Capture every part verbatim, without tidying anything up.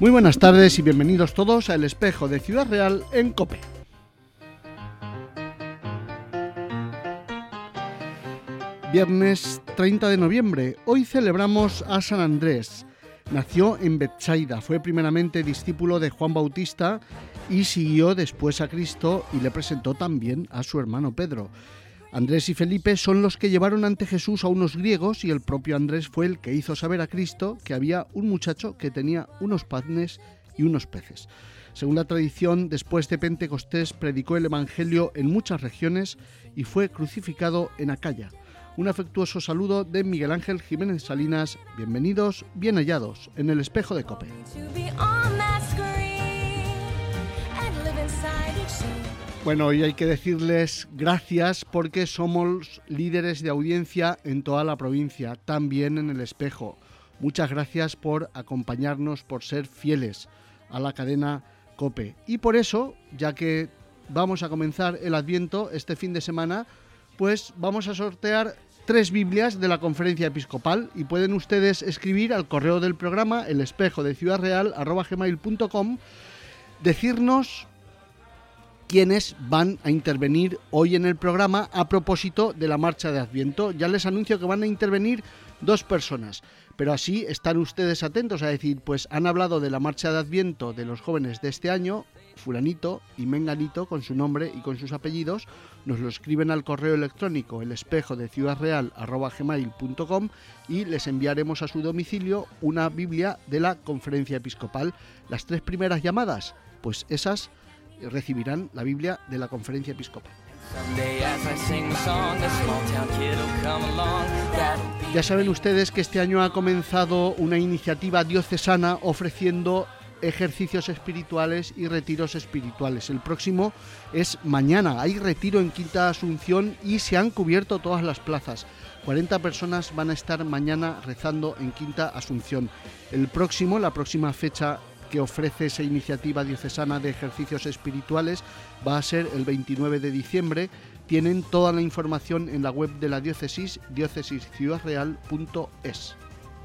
Muy buenas tardes y bienvenidos todos a El Espejo de Ciudad Real en COPE. Viernes treinta de noviembre, hoy celebramos a San Andrés. Nació en Betsaida, fue primeramente discípulo de Juan Bautista y siguió después a Cristo y le presentó también a su hermano Pedro. Andrés y Felipe son los que llevaron ante Jesús a unos griegos y el propio Andrés fue el que hizo saber a Cristo que había un muchacho que tenía unos panes y unos peces. Según la tradición, después de Pentecostés predicó el Evangelio en muchas regiones y fue crucificado en Acaya. Un afectuoso saludo de Miguel Ángel Jiménez Salinas. Bienvenidos, bien hallados en El Espejo de COPE. Bueno, hoy hay que decirles gracias porque somos líderes de audiencia en toda la provincia, también en El Espejo. Muchas gracias por acompañarnos, por ser fieles a la cadena COPE. Y por eso, ya que vamos a comenzar el Adviento este fin de semana, pues vamos a sortear tres Biblias de la Conferencia Episcopal y pueden ustedes escribir al correo del programa elespejodeciudadreal arroba gmail punto com, decirnos quiénes van a intervenir hoy en el programa a propósito de la marcha de Adviento. Ya les anuncio que van a intervenir dos personas, pero así están ustedes atentos a decir, pues han hablado de la marcha de Adviento de los jóvenes de este año, fulanito y menganito con su nombre y con sus apellidos, nos lo escriben al correo electrónico elespejodeciudadreal arroba gmail punto com y les enviaremos a su domicilio una Biblia de la Conferencia Episcopal. Las tres primeras llamadas, pues esas recibirán la Biblia de la Conferencia Episcopal. Ya saben ustedes que este año ha comenzado una iniciativa diocesana ofreciendo ejercicios espirituales y retiros espirituales. El próximo es mañana. Hay retiro en Quinta Asunción y se han cubierto todas las plazas. cuarenta personas van a estar mañana rezando en Quinta Asunción. El próximo, la próxima fecha que ofrece esa iniciativa diocesana de ejercicios espirituales va a ser el veintinueve de diciembre. Tienen toda la información en la web de la diócesis, diócesis ciudad real punto es.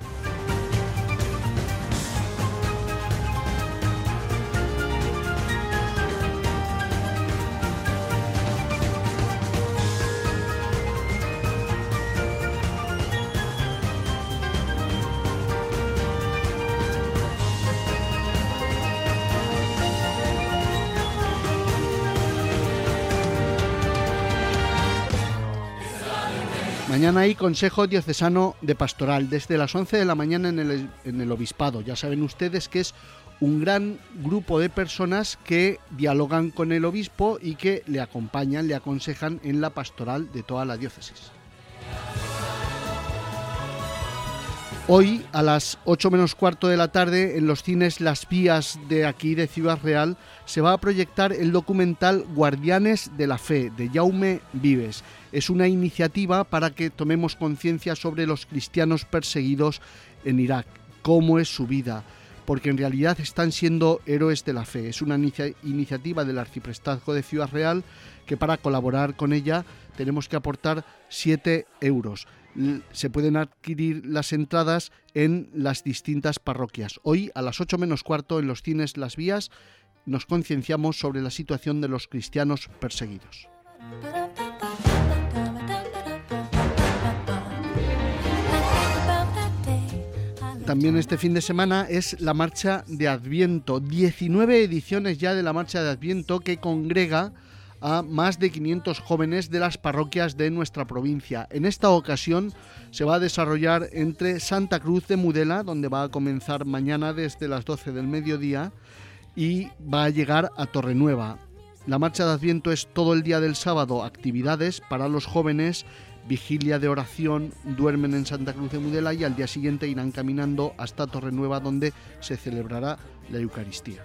Mañana hay Consejo Diocesano de Pastoral desde las once de la mañana en el, en el Obispado. Ya saben ustedes que es un gran grupo de personas que dialogan con el obispo y que le acompañan, le aconsejan en la pastoral de toda la diócesis. Hoy a las ocho menos cuarto de la tarde en los cines Las Vías de aquí de Ciudad Real se va a proyectar el documental Guardianes de la Fe de Jaume Vives. Es una iniciativa para que tomemos conciencia sobre los cristianos perseguidos en Irak, cómo es su vida, porque en realidad están siendo héroes de la fe. Es una inicia- iniciativa del Arciprestazgo de Ciudad Real que para colaborar con ella tenemos que aportar siete euros. Se pueden adquirir las entradas en las distintas parroquias. Hoy a las ocho menos cuarto en los cines Las Vías nos concienciamos sobre la situación de los cristianos perseguidos. También este fin de semana es la Marcha de Adviento, diecinueve ediciones ya de la Marcha de Adviento que congrega a más de quinientos jóvenes de las parroquias de nuestra provincia. En esta ocasión se va a desarrollar entre Santa Cruz de Mudela, donde va a comenzar mañana desde las doce del mediodía, y va a llegar a Torrenueva. La Marcha de Adviento es todo el día del sábado, actividades para los jóvenes, vigilia de oración, duermen en Santa Cruz de Mudela y al día siguiente irán caminando hasta Torrenueva, donde se celebrará la Eucaristía.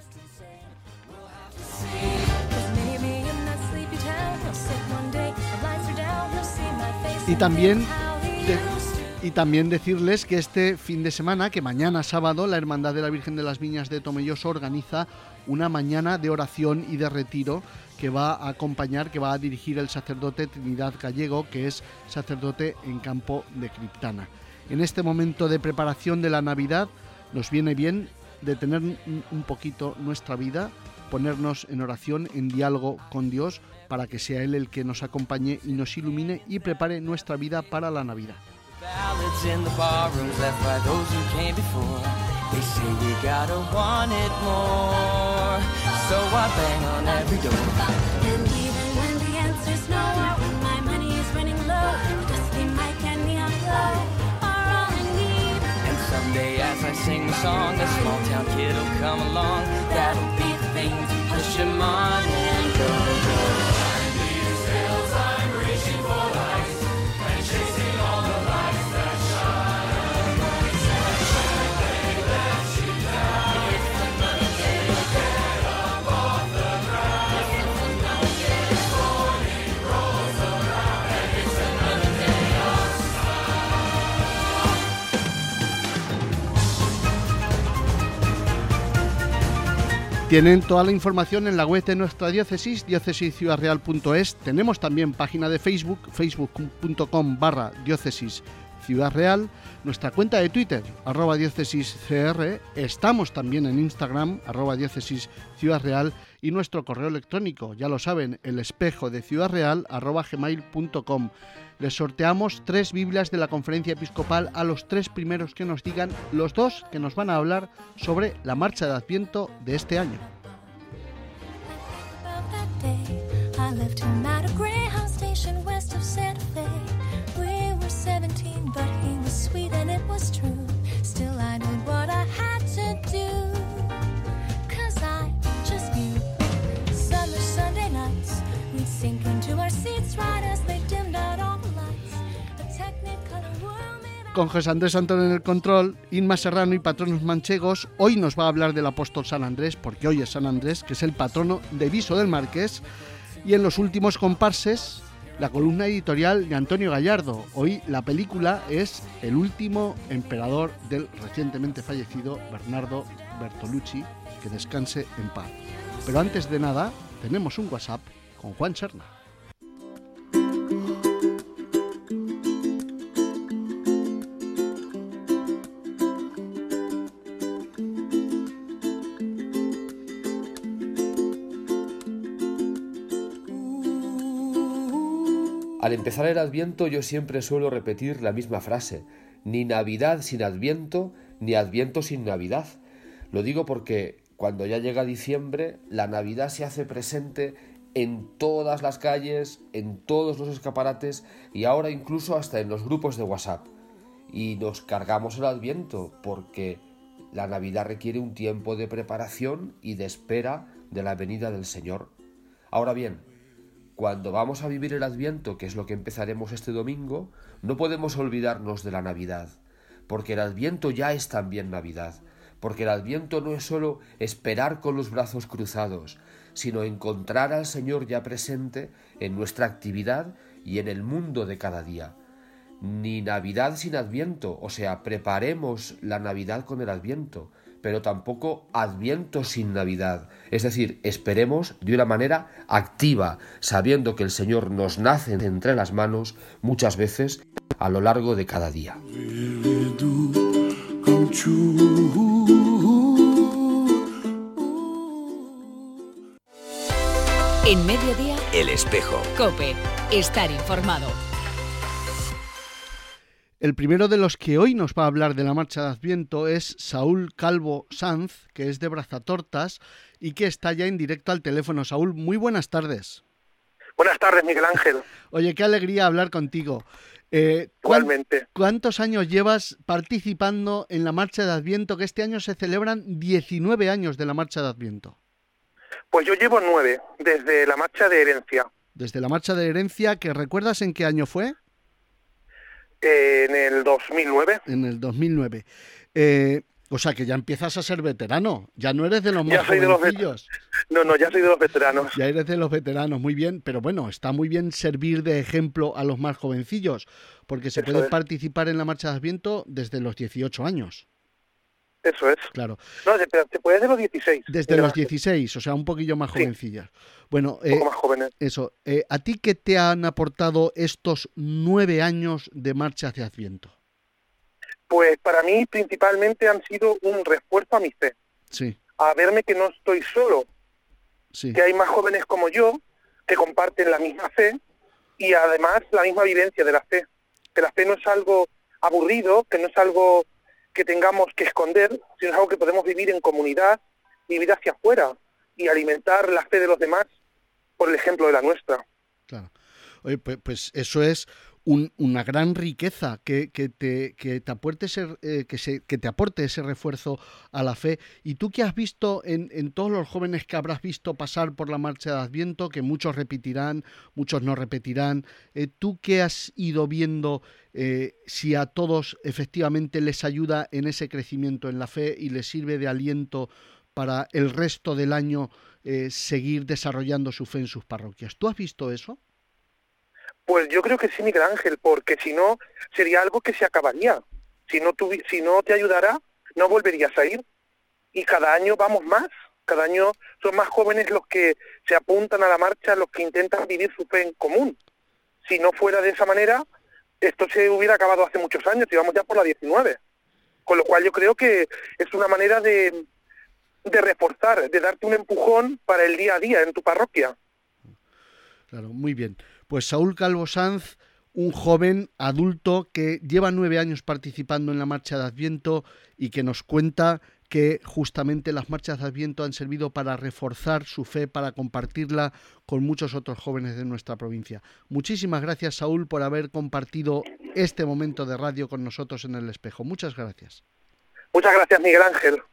Y también, de, y también decirles que este fin de semana, que mañana sábado, la Hermandad de la Virgen de las Viñas de Tomelloso organiza una mañana de oración y de retiro que va a acompañar, que va a dirigir el sacerdote Trinidad Gallego, que es sacerdote en Campo de Criptana. En este momento de preparación de la Navidad nos viene bien detener un poquito nuestra vida, ponernos en oración, en diálogo con Dios, para que sea Él el que nos acompañe y nos ilumine y prepare nuestra vida para la Navidad. Someday as I sing the song, a small town kid will come along. That'll be the thing to push him on and go, go. Behind these hills I'm reaching for lights and chasing all the lights that shine. Shine, they let you down. If another day get up off the ground. If another day morning rolls around and it's another day of Tienen toda la información en la web de nuestra diócesis, diócesis ciudad real punto es. Tenemos también página de Facebook, facebook punto com barra diócesis ciudad real. Nuestra cuenta de Twitter, arroba diócesis cr. Estamos también en Instagram, arroba diócesis ciudad real. Y nuestro correo electrónico, ya lo saben, el espejo de ciudad real, arroba gmail punto com. Les sorteamos tres Biblias de la Conferencia Episcopal a los tres primeros que nos digan, los dos que nos van a hablar sobre la marcha de Adviento de este año. Con José Andrés Antón en el control, Inma Serrano y patronos manchegos, hoy nos va a hablar del apóstol San Andrés, porque hoy es San Andrés, que es el patrono de Viso del Marqués, y en los últimos comparses, la columna editorial de Antonio Gallardo. Hoy la película es El último emperador del recientemente fallecido Bernardo Bertolucci, que descanse en paz. Pero antes de nada, tenemos un WhatsApp con Juan Serna. Al empezar el Adviento yo siempre suelo repetir la misma frase: ni Navidad sin Adviento, ni Adviento sin Navidad. Lo digo porque cuando ya llega diciembre, la Navidad se hace presente en todas las calles, en todos los escaparates y ahora incluso hasta en los grupos de WhatsApp. Y nos cargamos el Adviento porque la Navidad requiere un tiempo de preparación y de espera de la venida del Señor. Ahora bien, cuando vamos a vivir el Adviento, que es lo que empezaremos este domingo, no podemos olvidarnos de la Navidad, porque el Adviento ya es también Navidad, porque el Adviento no es solo esperar con los brazos cruzados, sino encontrar al Señor ya presente en nuestra actividad y en el mundo de cada día. Ni Navidad sin Adviento, o sea, preparemos la Navidad con el Adviento, pero tampoco Adviento sin Navidad. Es decir, esperemos de una manera activa, sabiendo que el Señor nos nace entre las manos muchas veces a lo largo de cada día. En Mediodía, El Espejo. COPE. Estar informado. El primero de los que hoy nos va a hablar de la marcha de Adviento es Saúl Calvo Sanz, que es de Brazatortas y que está ya en directo al teléfono. Saúl, muy buenas tardes. Buenas tardes, Miguel Ángel. Oye, qué alegría hablar contigo. Eh, Igualmente. ¿Cuántos años llevas participando en la marcha de Adviento? Que este año se celebran diecinueve años de la marcha de Adviento. Pues yo llevo nueve, desde la marcha de herencia. Desde la marcha de herencia, que ¿recuerdas en qué año fue? Eh, en el dos mil nueve. En el dos mil nueve. Eh, o sea que ya empiezas a ser veterano, ya no eres de los más ya soy jovencillos. De los vet... No, no, ya soy de los veteranos. Ya eres de los veteranos, muy bien, pero bueno, está muy bien servir de ejemplo a los más jovencillos, porque se Eso puede es. participar en la marcha de Adviento desde los dieciocho años. Eso es. Claro. No, se, se puede desde los dieciséis. Desde los dieciséis, o sea, un poquillo más Sí. jovencillas. Bueno, Un poco eh, más jóvenes. eso. Eh, ¿A ti qué te han aportado estos nueve años de marcha hacia Adviento? Pues para mí principalmente han sido un refuerzo a mi fe. Sí, a verme que no estoy solo, sí. que hay más jóvenes como yo que comparten la misma fe y además la misma vivencia de la fe. Que la fe no es algo aburrido, que no es algo que tengamos que esconder, sino es algo que podemos vivir en comunidad, vivir hacia afuera y alimentar la fe de los demás por el ejemplo de la nuestra. Claro. Oye, pues, pues eso es un, una gran riqueza que, que, te, que, te aporte ese, eh, que, se, que te aporte ese refuerzo a la fe. Y tú que has visto en, en todos los jóvenes que habrás visto pasar por la marcha de Adviento, que muchos repetirán, muchos no repetirán, eh, tú que has ido viendo eh, si a todos efectivamente les ayuda en ese crecimiento en la fe y les sirve de aliento para el resto del año eh, seguir desarrollando su fe en sus parroquias. ¿Tú has visto eso? Pues yo creo que sí, Miguel Ángel, porque si no, sería algo que se acabaría. Si no, tuvi- si no te ayudara, no volverías a ir. Y cada año vamos más. Cada año son más jóvenes los que se apuntan a la marcha, los que intentan vivir su fe en común. Si no fuera de esa manera, esto se hubiera acabado hace muchos años, y vamos ya por la diecinueve. Con lo cual yo creo que es una manera de, de reforzar, de darte un empujón para el día a día en tu parroquia. Claro, muy bien. Pues Saúl Calvo Sanz, un joven adulto que lleva nueve años participando en la Marcha de Adviento y que nos cuenta que justamente las marchas de Adviento han servido para reforzar su fe, para compartirla con muchos otros jóvenes de nuestra provincia. Muchísimas gracias, Saúl, por haber compartido este momento de radio con nosotros en El Espejo. Muchas gracias. Muchas gracias, Miguel Ángel.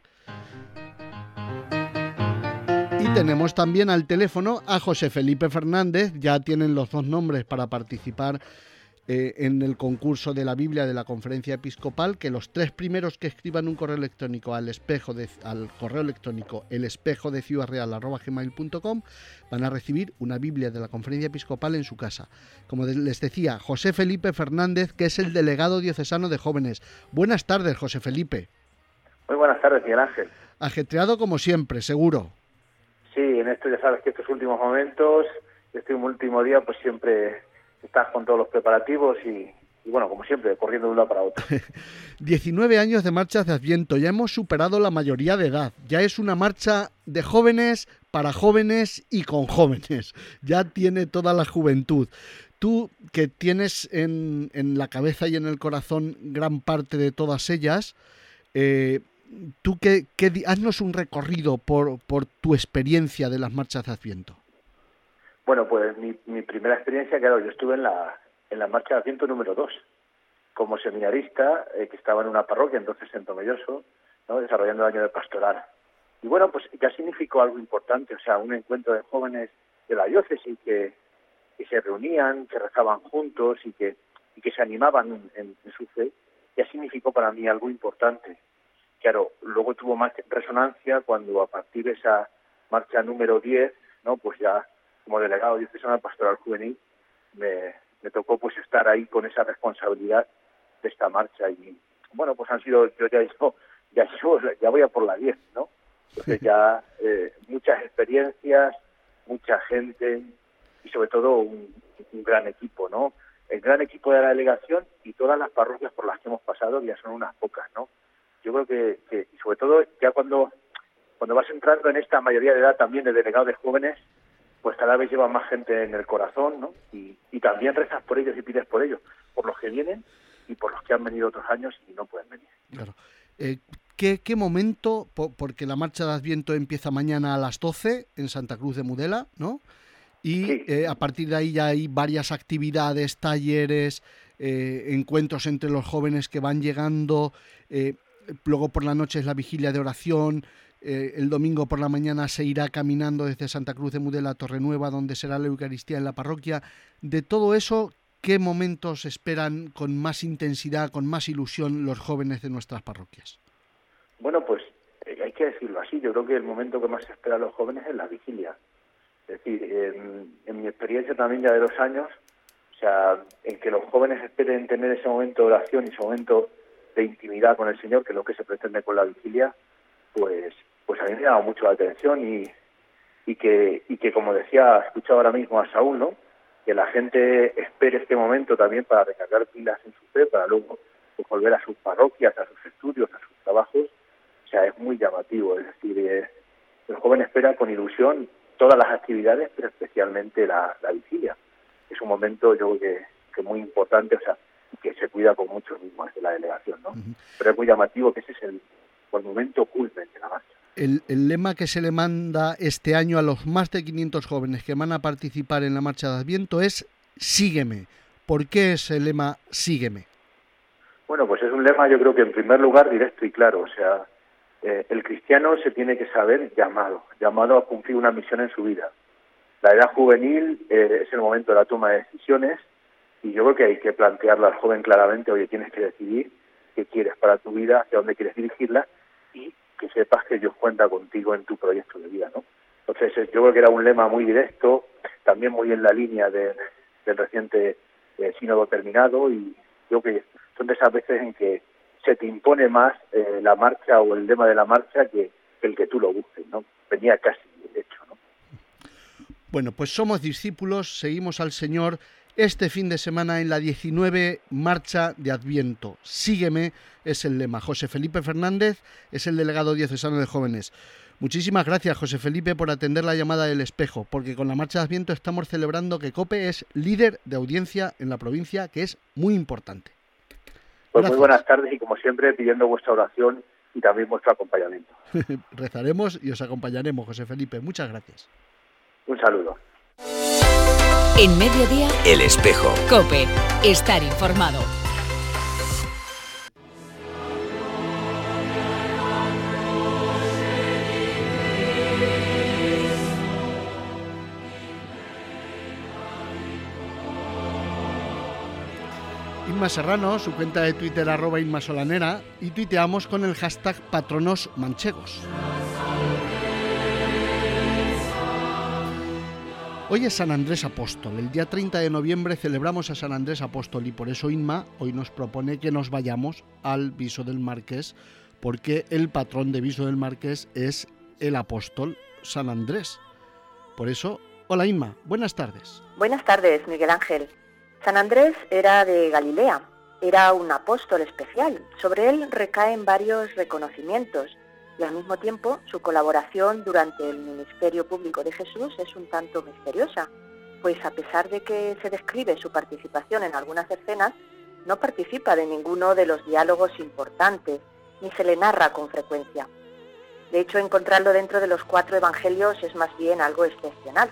Y tenemos también al teléfono a José Felipe Fernández. Ya tienen los dos nombres para participar eh, en el concurso de la Biblia de la Conferencia Episcopal, que los tres primeros que escriban un correo electrónico al espejo de, al correo electrónico el espejo de ciudad real arroba gmail punto com van a recibir una Biblia de la Conferencia Episcopal en su casa. Como les decía, José Felipe Fernández, que es el delegado diocesano de jóvenes. Buenas tardes, José Felipe. Muy buenas tardes, Miguel Ángel. Ajetreado como siempre, seguro. Sí, en esto ya sabes que estos últimos momentos, este último día, pues siempre estás con todos los preparativos y, y bueno, como siempre, corriendo de un lado para otro. diecinueve años de marchas de Adviento, ya hemos superado la mayoría de edad, ya es una marcha de jóvenes para jóvenes y con jóvenes, ya tiene toda la juventud. Tú que tienes en, en la cabeza y en el corazón gran parte de todas ellas, eh, tú que, que haznos un recorrido por, por tu experiencia de las marchas de Adviento. Bueno, pues mi, mi primera experiencia, claro, yo estuve en la en la marcha de Adviento número dos, como seminarista, eh, que estaba en una parroquia, entonces en Tomelloso, ¿no?, desarrollando el año de pastoral. Y bueno, pues ya significó algo importante, o sea, un encuentro de jóvenes de la diócesis que, que se reunían, que rezaban juntos y que, y que se animaban en, en, en su fe, ya significó para mí algo importante. Claro, luego tuvo más resonancia cuando a partir de esa marcha número diez, ¿no?, pues ya como delegado diocesano de Pastoral Juvenil me, me tocó pues estar ahí con esa responsabilidad de esta marcha y bueno, pues han sido, yo ya yo, ya, yo, ya voy a por la diez, ¿no? Entonces ya eh, muchas experiencias, mucha gente y sobre todo un, un gran equipo, ¿no? El gran equipo de la delegación y todas las parroquias por las que hemos pasado, ya son unas pocas, ¿no? Yo creo que, que sobre todo ya cuando cuando vas entrando en esta mayoría de edad también de delegados de jóvenes, pues cada vez llevan más gente en el corazón, ¿no? Y, y también rezas por ellos y pides por ellos, por los que vienen y por los que han venido otros años y no pueden venir. Claro. Eh, ¿qué, ¿Qué momento? Po- porque la marcha de Adviento empieza mañana a las doce en Santa Cruz de Mudela, ¿no? Y Sí. eh, a partir de ahí ya hay varias actividades, talleres, eh, encuentros entre los jóvenes que van llegando. Eh, luego por la noche es la vigilia de oración. Eh, el domingo por la mañana se irá caminando desde Santa Cruz de Mudela a Torrenueva, donde será la Eucaristía en la parroquia. De todo eso, ¿qué momentos esperan con más intensidad, con más ilusión los jóvenes de nuestras parroquias? Bueno, pues eh, hay que decirlo así. Yo creo que el momento que más se espera a los jóvenes es la vigilia. Es decir, en, en mi experiencia también ya de dos años, o sea, en que los jóvenes esperen tener ese momento de oración y ese momento de intimidad con el Señor, que es lo que se pretende con la vigilia, pues pues a mí me ha llamado mucho la atención y, y que y que como decía, he escuchado ahora mismo a Saúl, ¿no?, que la gente espere este momento también para recargar pilas en su fe, para luego pues, volver a sus parroquias, a sus estudios, a sus trabajos, O sea, es muy llamativo, es decir, eh, el joven espera con ilusión todas las actividades, pero especialmente la, la vigilia. Es un momento, yo creo que, que muy importante, o sea, que se cuida con mucho mismo desde la delegación, ¿no? Uh-huh. Pero es muy llamativo que ese es el, el momento culmen de la marcha. El, el lema que se le manda este año a los más de quinientos jóvenes que van a participar en la marcha de Adviento es Sígueme. ¿Por qué es el lema Sígueme? Bueno, pues es un lema, yo creo que en primer lugar directo y claro, o sea, eh, el cristiano se tiene que saber llamado, llamado a cumplir una misión en su vida. La edad juvenil eh, es el momento de la toma de decisiones y yo creo que hay que plantearle al joven claramente, oye, tienes que decidir qué quieres para tu vida, hacia dónde quieres dirigirla y que sepas que Dios cuenta contigo en tu proyecto de vida, ¿no? Entonces yo creo que era un lema muy directo, también muy en la línea de, del reciente eh, sínodo terminado y yo creo que son de esas veces en que se te impone más eh, la marcha o el lema de la marcha que, que el que tú lo busques, ¿no? Venía casi hecho, ¿no? Bueno, pues somos discípulos, seguimos al Señor este fin de semana en la diecinueve Marcha de Adviento. Sígueme es el lema. José Felipe Fernández es el delegado diocesano de jóvenes. Muchísimas gracias, José Felipe, por atender la llamada del Espejo, porque con la Marcha de Adviento estamos celebrando que COPE es líder de audiencia en la provincia, que es muy importante. Pues gracias. Muy buenas tardes y como siempre pidiendo vuestra oración y también vuestro acompañamiento. Rezaremos y os acompañaremos, José Felipe. Muchas gracias. Un saludo. En Mediodía, El Espejo. COPE. Estar informado. Inma Serrano, su cuenta de Twitter arroba Inma Solanera, y tuiteamos con el hashtag Patronos Manchegos. Hoy es San Andrés Apóstol. El día treinta de noviembre celebramos a San Andrés Apóstol y por eso Inma hoy nos propone que nos vayamos al Viso del Marqués, porque el patrón de Viso del Marqués es el apóstol San Andrés. Por eso, hola Inma, buenas tardes. Buenas tardes, Miguel Ángel. San Andrés era de Galilea, era un apóstol especial. Sobre él recaen varios reconocimientos y al mismo tiempo su colaboración durante el ministerio público de Jesús es un tanto misteriosa, pues a pesar de que se describe su participación en algunas escenas, no participa de ninguno de los diálogos importantes, ni se le narra con frecuencia. De hecho, encontrarlo dentro de los cuatro evangelios es más bien algo excepcional.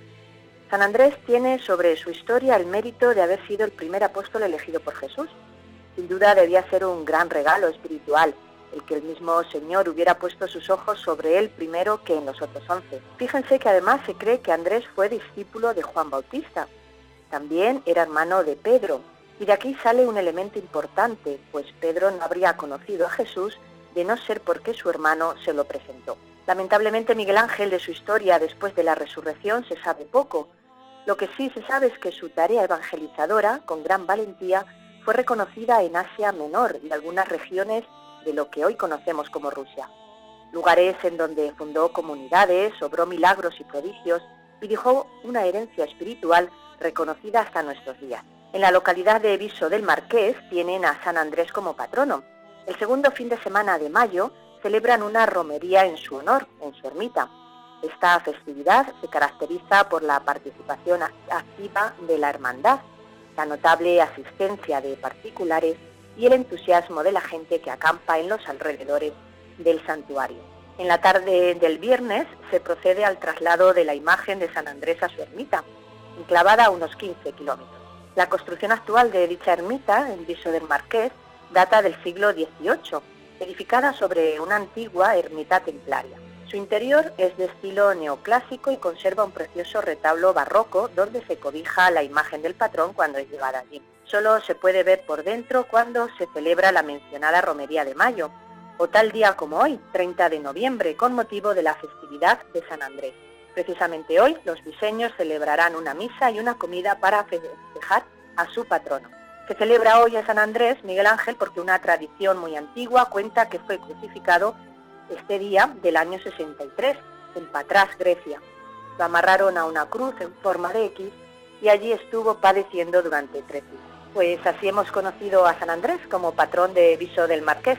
San Andrés tiene sobre su historia el mérito de haber sido el primer apóstol elegido por Jesús. Sin duda debía ser un gran regalo espiritual, el que el mismo Señor hubiera puesto sus ojos sobre él primero que en los otros once. Fíjense que además se cree que Andrés fue discípulo de Juan Bautista. También era hermano de Pedro, y de aquí sale un elemento importante, pues Pedro no habría conocido a Jesús de no ser porque su hermano se lo presentó. Lamentablemente, Miguel Ángel, de su historia después de la resurrección se sabe poco. Lo que sí se sabe es que su tarea evangelizadora, con gran valentía, fue reconocida en Asia Menor y algunas regiones de lo que hoy conocemos como Rusia. Lugares en donde fundó comunidades, obró milagros y prodigios y dejó una herencia espiritual reconocida hasta nuestros días. En la localidad de Viso del Marqués tienen a San Andrés como patrono. El segundo fin de semana de mayo celebran una romería en su honor, en su ermita. Esta festividad se caracteriza por la participación activa de la hermandad, la notable asistencia de particulares y el entusiasmo de la gente que acampa en los alrededores del santuario. En la tarde del viernes se procede al traslado de la imagen de San Andrés a su ermita, enclavada a unos quince kilómetros. La construcción actual de dicha ermita, en Viso del Marqués, data del siglo dieciocho, edificada sobre una antigua ermita templaria. Su interior es de estilo neoclásico y conserva un precioso retablo barroco donde se cobija la imagen del patrón cuando es llevada allí. Solo se puede ver por dentro cuando se celebra la mencionada Romería de Mayo, o tal día como hoy, treinta de noviembre, con motivo de la festividad de San Andrés. Precisamente hoy, los viseños celebrarán una misa y una comida para festejar a su patrono. Se celebra hoy a San Andrés, Miguel Ángel, porque una tradición muy antigua cuenta que fue crucificado este día del año sesenta y tres, en Patras, Grecia. Lo amarraron a una cruz en forma de X y allí estuvo padeciendo durante tres días. Pues así hemos conocido a San Andrés como patrón de Viso del Marqués.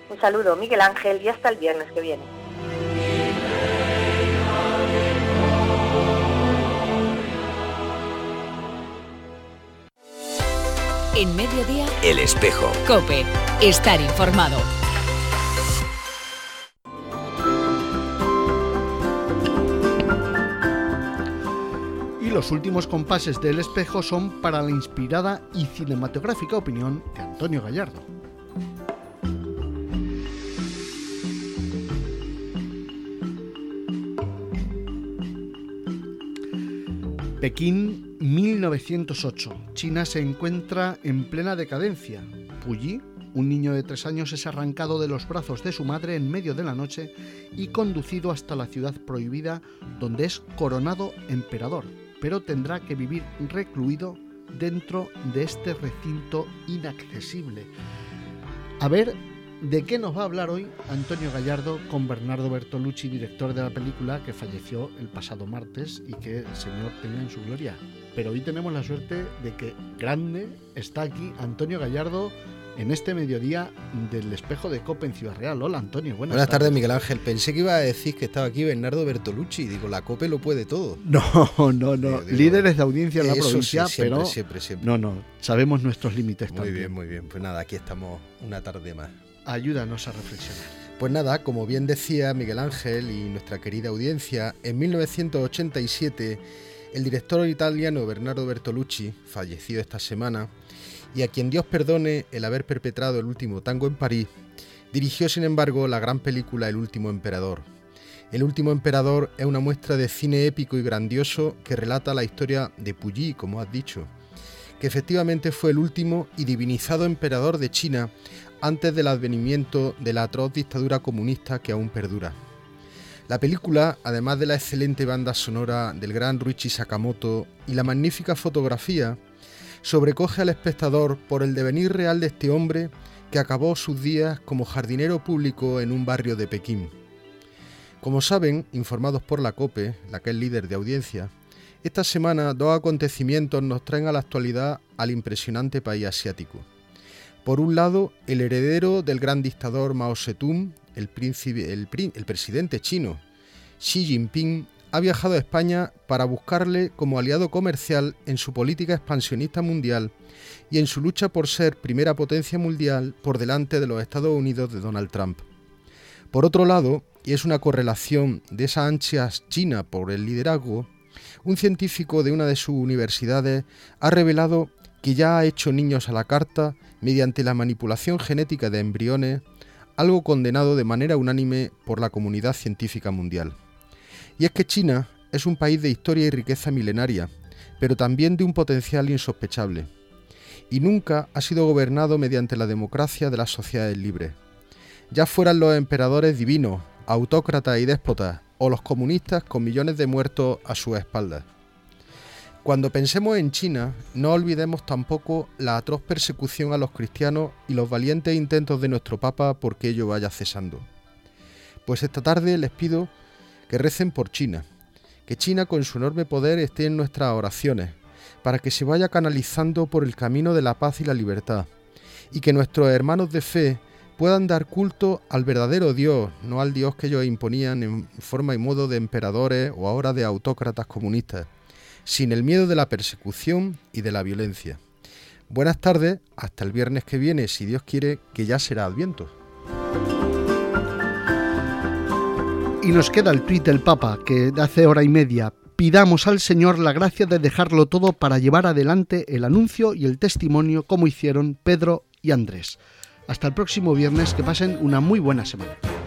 Un saludo, Miguel Ángel, y hasta el viernes que viene. En Mediodía, El Espejo. COPE. Estar informado. Y los últimos compases del Espejo son para la inspirada y cinematográfica opinión de Antonio Gallardo. Pekín, mil novecientos ocho. China se encuentra en plena decadencia. Puyi, un niño de tres años, es arrancado de los brazos de su madre en medio de la noche y conducido hasta la ciudad prohibida, donde es coronado emperador, pero tendrá que vivir recluido dentro de este recinto inaccesible. A ver, ¿de qué nos va a hablar hoy Antonio Gallardo con Bernardo Bertolucci, director de la película, que falleció el pasado martes y que el Señor tenga en su gloria? Pero hoy tenemos la suerte de que grande está aquí Antonio Gallardo en este mediodía del Espejo de COPE en Ciudad Real. Hola, Antonio, buenas, buenas tardes. tardes, Miguel Ángel. Pensé que iba a decir que estaba aquí Bernardo Bertolucci. Digo, la COPE lo puede todo. No, no, no. Digo, líderes de audiencia en la provincia, sí, siempre, pero siempre, siempre. no, no, sabemos nuestros límites muy también. Muy bien, muy bien. Pues nada, aquí estamos una tarde más. Ayúdanos a reflexionar. Pues nada, como bien decía Miguel Ángel y nuestra querida audiencia, en mil novecientos ochenta y siete el director italiano Bernardo Bertolucci falleció esta semana, y a quien Dios perdone el haber perpetrado el último tango en París, dirigió sin embargo la gran película El último emperador. El último emperador es una muestra de cine épico y grandioso que relata la historia de Puyi, como has dicho, que efectivamente fue el último y divinizado emperador de China antes del advenimiento de la atroz dictadura comunista que aún perdura. La película, además de la excelente banda sonora del gran Ryuichi Sakamoto y la magnífica fotografía, sobrecoge al espectador por el devenir real de este hombre que acabó sus días como jardinero público en un barrio de Pekín. Como saben, informados por la COPE, la que es líder de audiencia, esta semana dos acontecimientos nos traen a la actualidad al impresionante país asiático. Por un lado, el heredero del gran dictador Mao Zedong, el, príncipe, el, el presidente chino Xi Jinping, ha viajado a España para buscarle como aliado comercial en su política expansionista mundial y en su lucha por ser primera potencia mundial por delante de los Estados Unidos de Donald Trump. Por otro lado, y es una correlación de esa ansia china por el liderazgo, un científico de una de sus universidades ha revelado que ya ha hecho niños a la carta mediante la manipulación genética de embriones, algo condenado de manera unánime por la comunidad científica mundial. Y es que China es un país de historia y riqueza milenaria, pero también de un potencial insospechable, y nunca ha sido gobernado mediante la democracia de las sociedades libres. Ya fueran los emperadores divinos, autócratas y déspotas, o los comunistas con millones de muertos a sus espaldas. Cuando pensemos en China, no olvidemos tampoco la atroz persecución a los cristianos y los valientes intentos de nuestro Papa por que ello vaya cesando. Pues esta tarde les pido que recen por China, que China con su enorme poder esté en nuestras oraciones, para que se vaya canalizando por el camino de la paz y la libertad, y que nuestros hermanos de fe puedan dar culto al verdadero Dios, no al Dios que ellos imponían en forma y modo de emperadores o ahora de autócratas comunistas, sin el miedo de la persecución y de la violencia. Buenas tardes, hasta el viernes que viene, si Dios quiere, que ya será Adviento. Y nos queda el tuit del Papa, que hace hora y media. Pidamos al Señor la gracia de dejarlo todo para llevar adelante el anuncio y el testimonio como hicieron Pedro y Andrés. Hasta el próximo viernes, que pasen una muy buena semana.